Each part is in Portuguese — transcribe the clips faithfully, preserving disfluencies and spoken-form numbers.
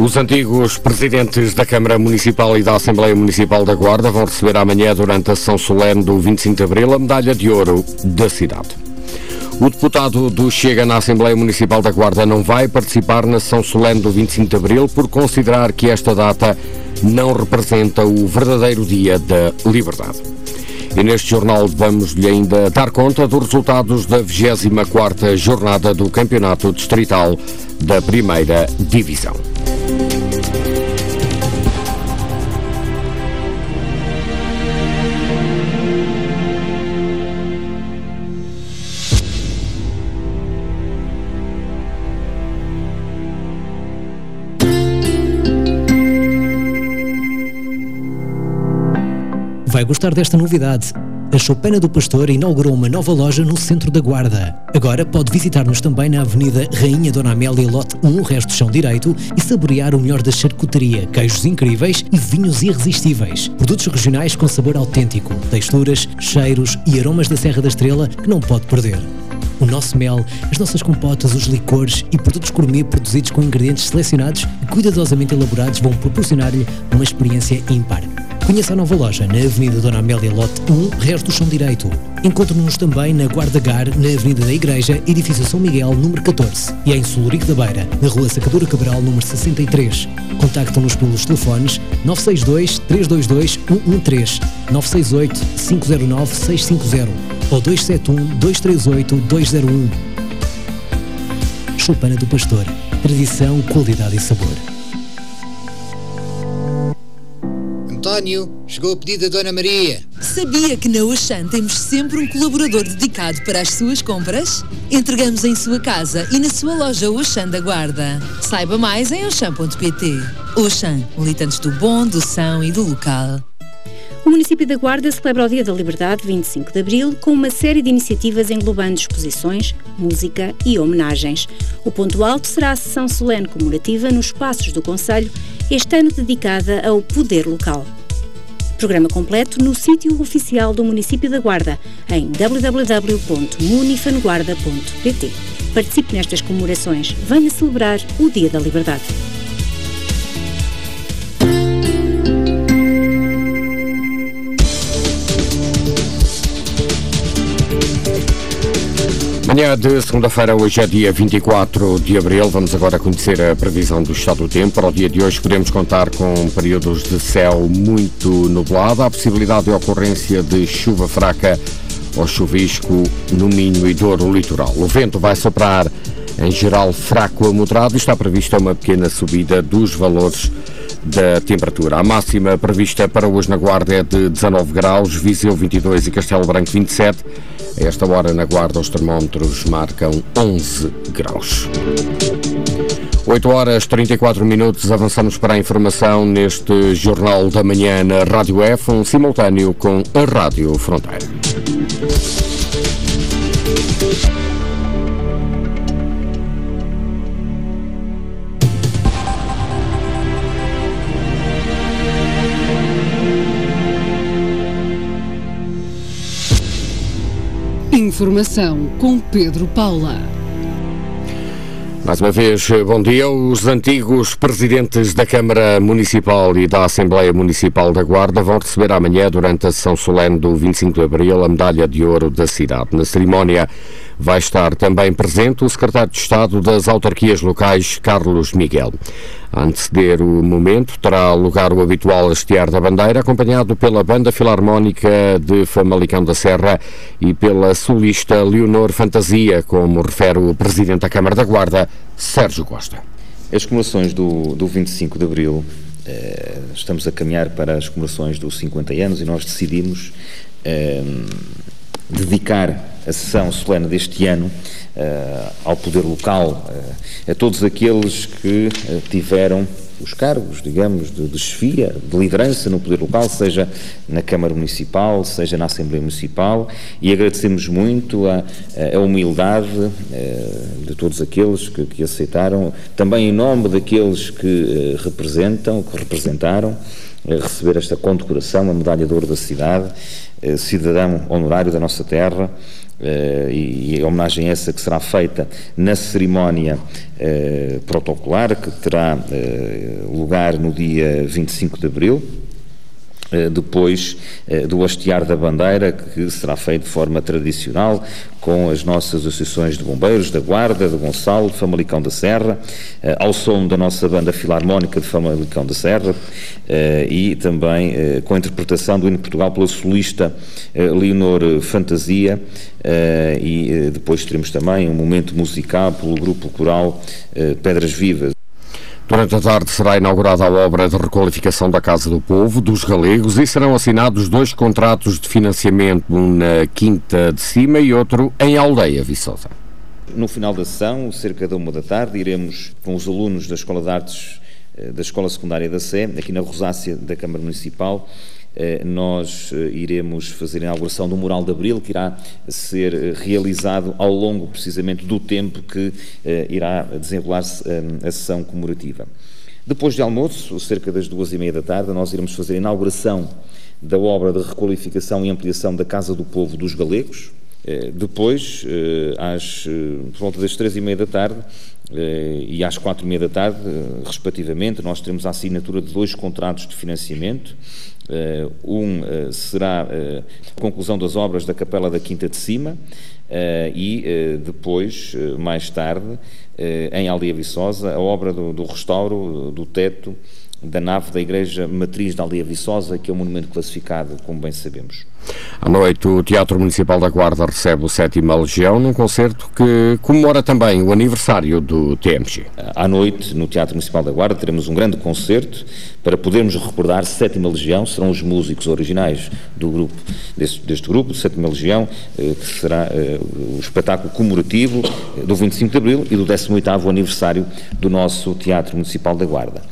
Os antigos presidentes da Câmara Municipal e da Assembleia Municipal da Guarda vão receber amanhã, durante a sessão solene do vinte e cinco de Abril, a medalha de ouro da cidade. O deputado do Chega na Assembleia Municipal da Guarda não vai participar na sessão solene do vinte e cinco de Abril por considerar que esta data não representa o verdadeiro dia da liberdade. E neste jornal vamos-lhe ainda dar conta dos resultados da vigésima quarta jornada do Campeonato Distrital da Primeira Divisão. Vai gostar desta novidade. A Choupana do Pastor inaugurou uma nova loja no centro da Guarda. Agora pode visitar-nos também na Avenida Rainha Dona Amélia, lote um, resto chão direito, e saborear o melhor da charcutaria, queijos incríveis e vinhos irresistíveis. Produtos regionais com sabor autêntico, texturas, cheiros e aromas da Serra da Estrela que não pode perder. O nosso mel, as nossas compotas, os licores e produtos gourmet produzidos com ingredientes selecionados e cuidadosamente elaborados vão proporcionar-lhe uma experiência ímpar. Conheça a nova loja na Avenida Dona Amélia, lote um, resto do chão direito. Encontre-nos também na Guarda Gar, na Avenida da Igreja, edifício São Miguel, número catorze, e em Solurico da Beira, na Rua Sacadura Cabral, número sessenta e três. Contacte-nos pelos telefones nove seis dois, três dois dois, um um três, nove seis oito, cinco zero nove, seis cinco zero ou dois sete um, dois três oito, dois zero um. Choupana do Pastor. Tradição, qualidade e sabor. António, chegou o pedido da Dona Maria. Sabia que na Auchan temos sempre um colaborador dedicado para as suas compras? Entregamos em sua casa e na sua loja Auchan da Guarda. Saiba mais em auchan ponto pt. Auchan, militantes do bom, do são e do local. O município da Guarda celebra o Dia da Liberdade, vinte e cinco de Abril, com uma série de iniciativas englobando exposições, música e homenagens. O ponto alto será a sessão solene comemorativa nos espaços do Conselho, este ano dedicada ao poder local. Programa completo no sítio oficial do município da Guarda, em w w w ponto munifanguarda ponto pt. Participe nestas comemorações. Venha celebrar o Dia da Liberdade. Manhã de segunda-feira, hoje é dia vinte e quatro de Abril. Vamos agora conhecer a previsão do estado do tempo. Para o dia de hoje podemos contar com períodos de céu muito nublado, a possibilidade de ocorrência de chuva fraca ou chuvisco no Minho e Douro litoral. O vento vai soprar em geral fraco a moderado e está prevista uma pequena subida dos valores da temperatura. A máxima prevista para hoje na Guarda é de dezanove graus, Viseu vinte e dois e Castelo Branco vinte e sete. A esta hora na Guarda os termómetros marcam onze graus. oito horas e trinta e quatro minutos, avançamos para a informação neste Jornal da Manhã na Rádio F, um simultâneo com a Rádio Fronteira. Informação com Pedro Paula. Mais uma vez, bom dia. Os antigos presidentes da Câmara Municipal e da Assembleia Municipal da Guarda vão receber amanhã, durante a sessão solene do vinte e cinco de Abril, a medalha de ouro da cidade. Na cerimónia vai estar também presente o secretário de Estado das Autarquias Locais, Carlos Miguel. A anteceder o momento, terá lugar o habitual hastear da bandeira, acompanhado pela Banda Filarmónica de Famalicão da Serra e pela solista Leonor Fantasia, como refere o Presidente da Câmara da Guarda, Sérgio Costa. As comemorações do, do vinte e cinco de Abril, eh, estamos a caminhar para as comemorações dos cinquenta anos e nós decidimos eh, dedicar a sessão solene deste ano uh, ao poder local, uh, a todos aqueles que uh, tiveram os cargos, digamos, de, de chefia, de liderança no poder local, seja na Câmara Municipal, seja na Assembleia Municipal, e agradecemos muito a, a humildade uh, de todos aqueles que, que aceitaram, também em nome daqueles que uh, representam, que representaram, uh, receber esta condecoração, a Medalha de Ouro da Cidade, uh, cidadão honorário da nossa terra, uh, e, e a homenagem essa que será feita na cerimónia uh, protocolar, que terá uh, lugar no dia vinte e cinco de abril. Depois do hastear da bandeira, que será feito de forma tradicional, com as nossas associações de bombeiros, da Guarda, de Gonçalo, de Famalicão da Serra, ao som da nossa banda filarmónica de Famalicão da Serra, e também com a interpretação do hino de Portugal pela solista Leonor Fantasia, e depois teremos também um momento musical pelo grupo coral Pedras Vivas. Durante a tarde será inaugurada a obra de requalificação da Casa do Povo, dos Galegos, e serão assinados dois contratos de financiamento, um na Quinta de Cima e outro em Aldeia Viçosa. No final da sessão, cerca da uma da tarde, iremos com os alunos da Escola de Artes da Escola Secundária da Sé, aqui na Rosácea da Câmara Municipal, nós iremos fazer a inauguração do Mural de Abril, que irá ser realizado ao longo, precisamente, do tempo que irá desenrolar-se a sessão comemorativa. Depois de almoço, cerca das duas e meia da tarde, nós iremos fazer a inauguração da obra de requalificação e ampliação da Casa do Povo dos Galegos. Depois, às, por volta das três e meia da tarde e às quatro e meia da tarde, respectivamente, nós teremos a assinatura de dois contratos de financiamento. Um será a conclusão das obras da Capela da Quinta de Cima e depois, mais tarde, em Aldeia Viçosa, a obra do, do restauro do teto da nave da Igreja Matriz da Aldeia Viçosa, que é um monumento classificado, como bem sabemos. À noite, o Teatro Municipal da Guarda recebe o Sétima Legião, num concerto que comemora também o aniversário do T M G. À noite, no Teatro Municipal da Guarda, teremos um grande concerto para podermos recordar Sétima Legião. Serão os músicos originais do grupo, deste, deste grupo, Sétima Legião, que será uh, o espetáculo comemorativo do vinte e cinco de abril e do décimo oitavo aniversário do nosso Teatro Municipal da Guarda.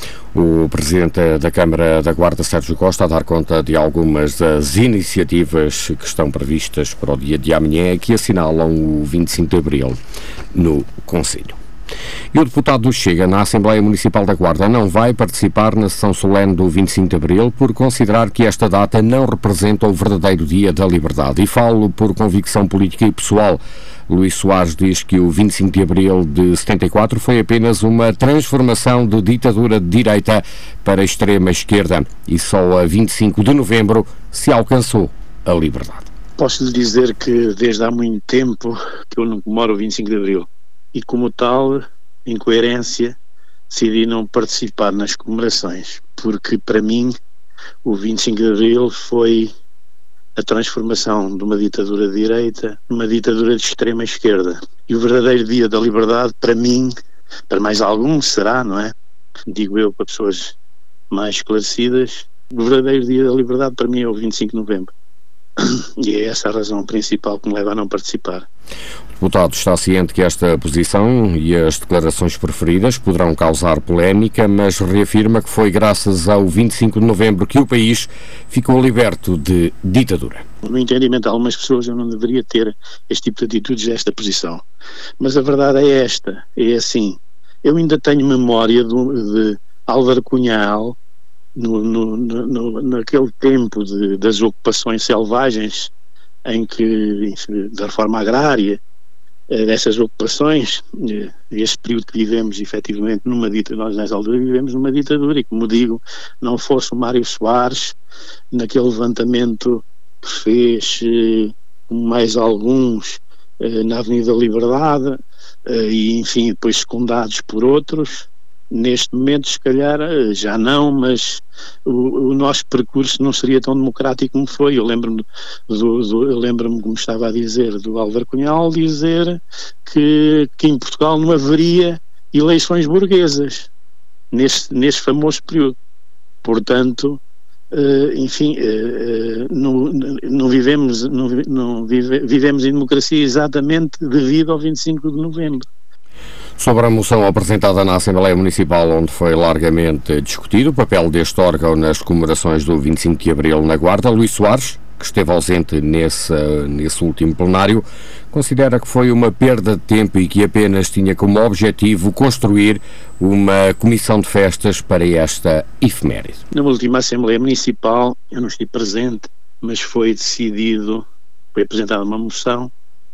O Presidente da Câmara da Guarda, Sérgio Costa, a dar conta de algumas das iniciativas que estão previstas para o dia de amanhã, que assinalam o vinte e cinco de abril no Conselho. E o deputado do Chega na Assembleia Municipal da Guarda não vai participar na sessão solene do vinte e cinco de abril por considerar que esta data não representa o verdadeiro dia da liberdade. E falo por convicção política e pessoal. Luís Soares diz que o vinte e cinco de abril de setenta e quatro foi apenas uma transformação de ditadura de direita para a extrema esquerda e só a vinte e cinco de novembro se alcançou a liberdade. Posso lhe dizer que desde há muito tempo que eu não comemoro o vinte e cinco de abril e, como tal, em coerência, decidi não participar nas comemorações, porque para mim o vinte e cinco de abril foi a transformação de uma ditadura de direita numa ditadura de extrema esquerda. E o verdadeiro dia da liberdade, para mim, para mais alguns será, não é? Digo eu para pessoas mais esclarecidas, o verdadeiro dia da liberdade para mim é o vinte e cinco de novembro. E é essa a razão principal que me leva a não participar. O deputado está ciente que esta posição e as declarações preferidas poderão causar polémica, mas reafirma que foi graças ao vinte e cinco de novembro que o país ficou liberto de ditadura. No entendimento de algumas pessoas eu não deveria ter este tipo de atitudes desta posição, mas a verdade é esta, é assim, eu ainda tenho memória de, de Álvaro Cunhal no, no, no, naquele tempo de, das ocupações selvagens em que, da reforma agrária, dessas ocupações, este período que vivemos efetivamente numa ditadura, nós nessa altura vivemos numa ditadura, e como digo, não fosse o Mário Soares naquele levantamento que fez, como mais alguns, na Avenida Liberdade, e enfim, depois secundados por outros, neste momento se calhar já não, mas o, o nosso percurso não seria tão democrático como foi. Eu lembro-me, do, do, eu lembro-me como estava a dizer, do Álvaro Cunhal dizer que, que em Portugal não haveria eleições burguesas neste, neste famoso período. Portanto, uh, enfim, uh, uh, não, não vivemos, não, não vive, vivemos em democracia exatamente devido ao vinte e cinco de novembro. Sobre a moção apresentada na Assembleia Municipal, onde foi largamente discutido o papel deste órgão nas comemorações do vinte e cinco de abril na Guarda, Luís Soares, que esteve ausente nesse, nesse último plenário, considera que foi uma perda de tempo e que apenas tinha como objetivo construir uma comissão de festas para esta efeméride. Na última Assembleia Municipal, eu não estive presente, mas foi decidido, foi apresentada uma moção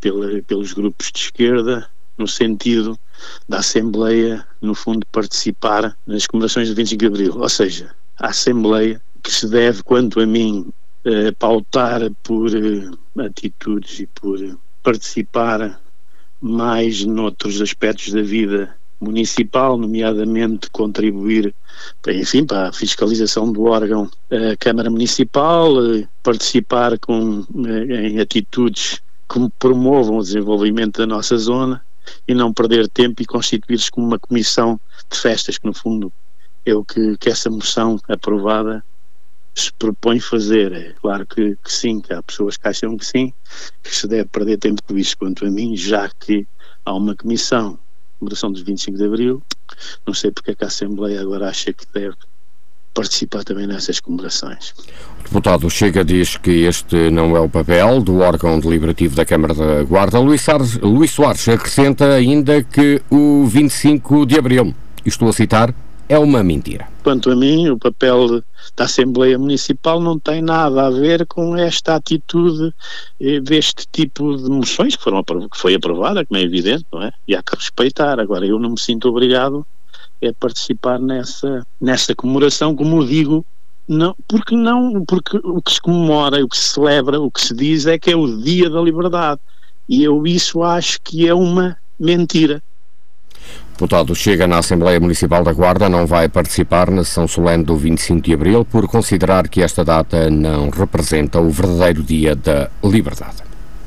pela, pelos grupos de esquerda, no sentido da Assembleia, no fundo, participar nas comemorações do vinte e cinco de Abril. Ou seja, a Assembleia, que se deve, quanto a mim, eh, pautar por eh, atitudes e por participar mais noutros aspectos da vida municipal, nomeadamente contribuir, enfim, para a fiscalização do órgão, a Câmara Municipal, participar com, em atitudes que promovam o desenvolvimento da nossa zona e não perder tempo e constituir-se como uma comissão de festas, que no fundo é o que, que essa moção aprovada se propõe fazer. É claro que, que sim, que há pessoas que acham que sim, que se deve perder tempo com isso, quanto a mim, já que há uma comissão comemoração dos vinte e cinco de Abril, não sei porque é que a Assembleia agora acha que deve participar também nessas comemorações. O deputado Chega diz que este não é o papel do órgão deliberativo da Câmara da Guarda. Luís Soares, Luís Soares acrescenta ainda que o vinte e cinco de Abril, estou a citar, é uma mentira. Quanto a mim, o papel da Assembleia Municipal não tem nada a ver com esta atitude eh, deste tipo de moções que, foram aprov- que foi aprovada, como é evidente, não é? E há que respeitar. Agora, eu não me sinto obrigado a participar nessa, nessa comemoração, como digo, não, porque não, porque o que se comemora, o que se celebra, o que se diz é que é o Dia da Liberdade. E eu isso acho que é uma mentira. O deputado Chega na Assembleia Municipal da Guarda não vai participar na sessão solene do vinte e cinco de Abril por considerar que esta data não representa o verdadeiro Dia da Liberdade.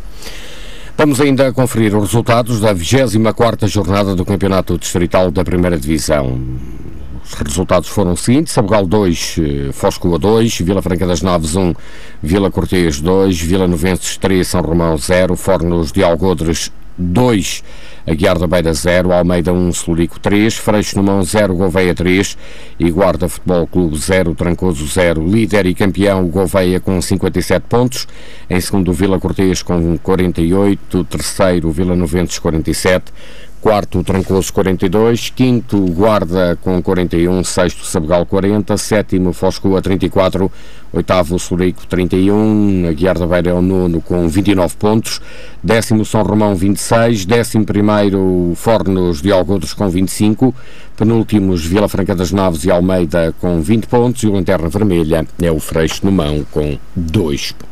Vamos ainda conferir os resultados da vigésima quarta jornada do Campeonato Distrital da Primeira Divisão. Os resultados foram os seguintes: Sabugal dois, Foscoa dois, Vila Franca das Naves um, Vila Cortês dois, Vila Novenses três, São Romão zero, Fornos de Algodres dois, Aguiar da Beira zero, Almeida um, Celurico três, Freixo no Mão zero, Gouveia três e Guarda Futebol Clube zero, Trancoso zero. Líder e campeão o Gouveia com cinquenta e sete pontos, em segundo o Vila Cortês com quarenta e oito, terceiro o Vila Novenses quarenta e sete, quarto o Trancoso quarenta e dois, quinto o Guarda com quarenta e um, sexto Sabugal quarenta, sétimo Foscoa trinta e quatro, oitavo o Celurico trinta e um, Aguiar da Beira é o nono com vinte e nove pontos, décimo São Romão vinte e seis, décimo primeiro Fornos de Algodres com vinte e cinco, penúltimos Vila Franca das Naves e Almeida com vinte pontos e o Lanterna Vermelha é o Freixo no Mão com dois pontos.